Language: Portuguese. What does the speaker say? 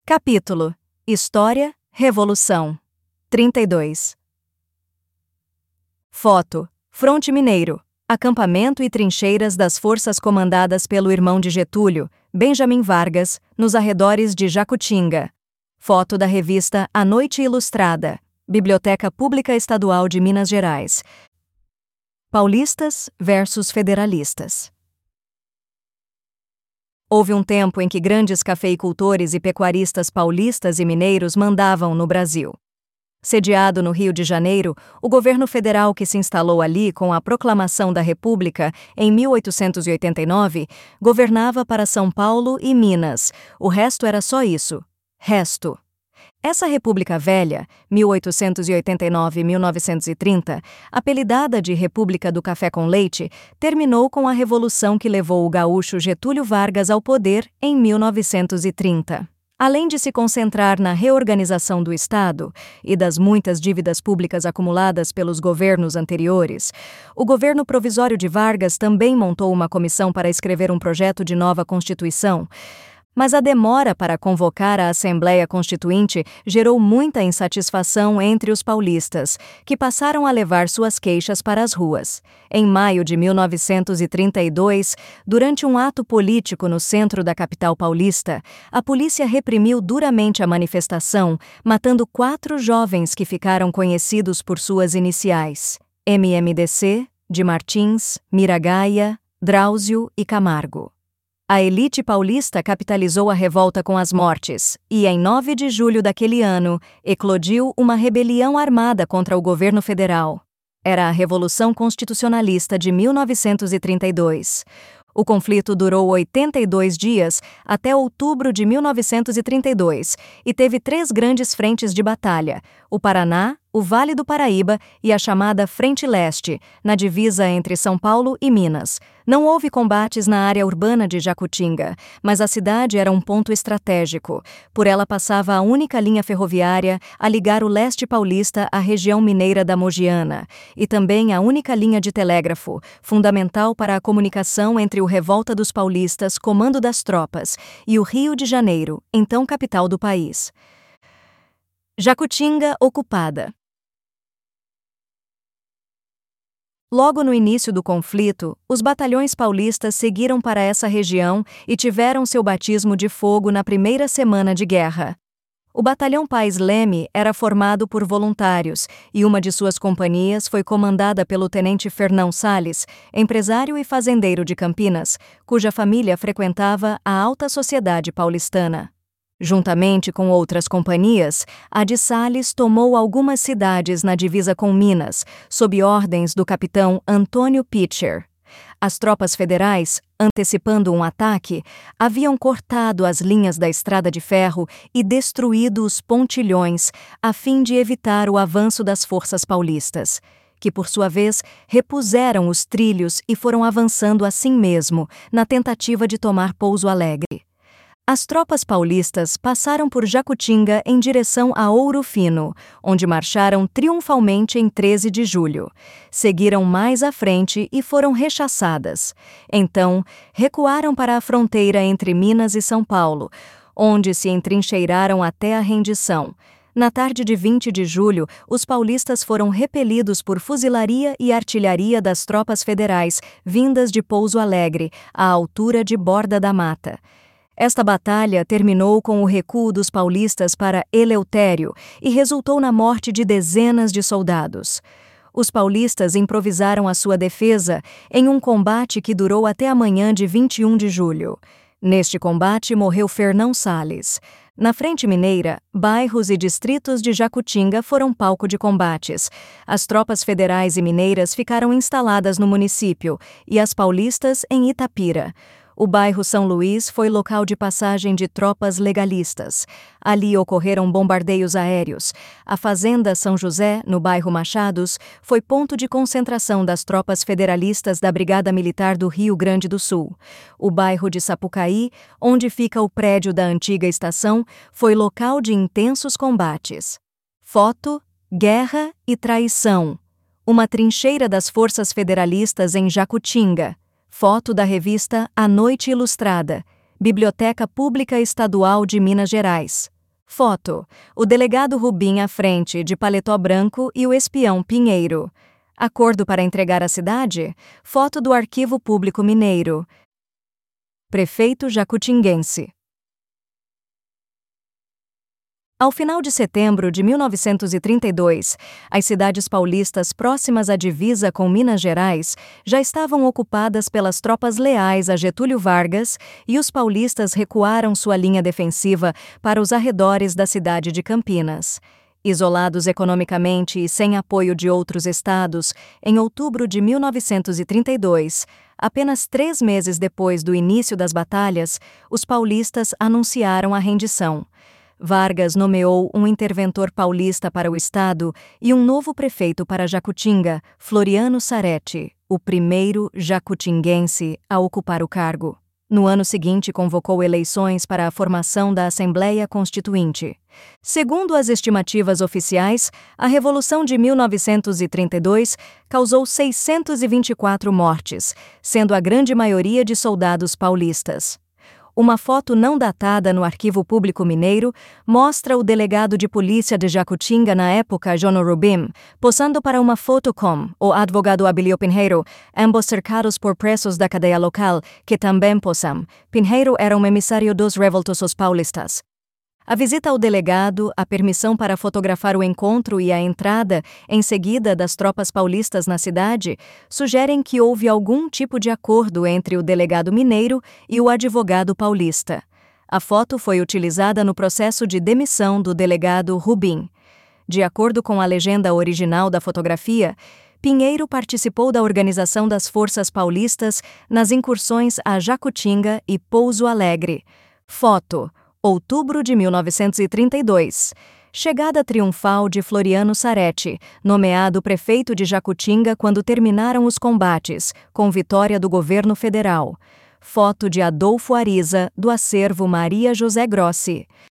Capítulo: História, Revolução. 32. Foto: Fronte Mineiro. Acampamento e trincheiras das forças comandadas pelo irmão de Getúlio, Benjamin Vargas, nos arredores de Jacutinga. Foto da revista A Noite Ilustrada, Biblioteca Pública Estadual de Minas Gerais. Paulistas versus federalistas. Houve um tempo em que grandes cafeicultores e pecuaristas paulistas e mineiros mandavam no Brasil. Sediado no Rio de Janeiro, o governo federal que se instalou ali com a proclamação da República em 1889 governava para São Paulo e Minas. O resto era só isso: resto. Essa República Velha, 1889-1930, apelidada de República do Café com Leite, terminou com a revolução que levou o gaúcho Getúlio Vargas ao poder em 1930. Além de se concentrar na reorganização do Estado e das muitas dívidas públicas acumuladas pelos governos anteriores, o governo provisório de Vargas também montou uma comissão para escrever um projeto de nova Constituição. Mas a demora para convocar a Assembleia Constituinte gerou muita insatisfação entre os paulistas, que passaram a levar suas queixas para as ruas. Em maio de 1932, durante um ato político no centro da capital paulista, a polícia reprimiu duramente a manifestação, matando 4 jovens que ficaram conhecidos por suas iniciais: MMDC, de Martins, Miragaia, Drauzio e Camargo. A elite paulista capitalizou a revolta com as mortes, e em 9 de julho daquele ano, eclodiu uma rebelião armada contra o governo federal. Era a Revolução Constitucionalista de 1932. O conflito durou 82 dias, até outubro de 1932, e teve 3 grandes frentes de batalha: o Paraná, o Vale do Paraíba e a chamada Frente Leste, na divisa entre São Paulo e Minas. Não houve combates na área urbana de Jacutinga, mas a cidade era um ponto estratégico. Por ela passava a única linha ferroviária a ligar o leste paulista à região mineira da Mogiana, e também a única linha de telégrafo, fundamental para a comunicação entre o Revolta dos Paulistas, Comando das Tropas, e o Rio de Janeiro, então capital do país. Jacutinga ocupada. Logo no início do conflito, os batalhões paulistas seguiram para essa região e tiveram seu batismo de fogo na primeira semana de guerra. O batalhão Paes Leme era formado por voluntários e uma de suas companhias foi comandada pelo tenente Fernão Salles, empresário e fazendeiro de Campinas, cuja família frequentava a alta sociedade paulistana. Juntamente com outras companhias, a de Salles tomou algumas cidades na divisa com Minas, sob ordens do capitão Antônio Pitcher. As tropas federais, antecipando um ataque, haviam cortado as linhas da estrada de ferro e destruído os pontilhões, a fim de evitar o avanço das forças paulistas, que, por sua vez, repuseram os trilhos e foram avançando assim mesmo, na tentativa de tomar Pouso Alegre. As tropas paulistas passaram por Jacutinga em direção a Ouro Fino, onde marcharam triunfalmente em 13 de julho. Seguiram mais à frente e foram rechaçadas. Então, recuaram para a fronteira entre Minas e São Paulo, onde se entrincheiraram até a rendição. Na tarde de 20 de julho, os paulistas foram repelidos por fuzilaria e artilharia das tropas federais, vindas de Pouso Alegre, à altura de Borda da Mata. Esta batalha terminou com o recuo dos paulistas para Eleutério e resultou na morte de dezenas de soldados. Os paulistas improvisaram a sua defesa em um combate que durou até a manhã de 21 de julho. Neste combate morreu Fernão Salles. Na frente mineira, bairros e distritos de Jacutinga foram palco de combates. As tropas federais e mineiras ficaram instaladas no município e as paulistas em Itapira. O bairro São Luís foi local de passagem de tropas legalistas. Ali ocorreram bombardeios aéreos. A fazenda São José, no bairro Machados, foi ponto de concentração das tropas federalistas da Brigada Militar do Rio Grande do Sul. O bairro de Sapucaí, onde fica o prédio da antiga estação, foi local de intensos combates. Foto: Guerra e Traição. Uma trincheira das forças federalistas em Jacutinga. Foto da revista A Noite Ilustrada, Biblioteca Pública Estadual de Minas Gerais. Foto: o delegado Rubim à frente, de paletó branco, e o espião Pinheiro. Acordo para entregar a cidade? Foto do Arquivo Público Mineiro. Prefeito jacutinguense. Ao final de setembro de 1932, as cidades paulistas próximas à divisa com Minas Gerais já estavam ocupadas pelas tropas leais a Getúlio Vargas e os paulistas recuaram sua linha defensiva para os arredores da cidade de Campinas. Isolados economicamente e sem apoio de outros estados, em outubro de 1932, apenas 3 meses depois do início das batalhas, os paulistas anunciaram a rendição. Vargas nomeou um interventor paulista para o estado e um novo prefeito para Jacutinga, Floriano Saretti, o primeiro jacutinguense a ocupar o cargo. No ano seguinte, convocou eleições para a formação da Assembleia Constituinte. Segundo as estimativas oficiais, a Revolução de 1932 causou 624 mortes, sendo a grande maioria de soldados paulistas. Uma foto não datada no Arquivo Público Mineiro mostra o delegado de polícia de Jacutinga na época, Jono Rubim, posando para uma foto com o advogado Abilio Pinheiro, ambos cercados por presos da cadeia local, que também posam. Pinheiro era um emissário dos revoltosos paulistas. A visita ao delegado, a permissão para fotografar o encontro e a entrada, em seguida, das tropas paulistas na cidade, sugerem que houve algum tipo de acordo entre o delegado mineiro e o advogado paulista. A foto foi utilizada no processo de demissão do delegado Rubim. De acordo com a legenda original da fotografia, Pinheiro participou da organização das forças paulistas nas incursões a Jacutinga e Pouso Alegre. Foto: outubro de 1932. Chegada triunfal de Floriano Saretti, nomeado prefeito de Jacutinga quando terminaram os combates, com vitória do governo federal. Foto de Adolfo Ariza, do acervo Maria José Grossi.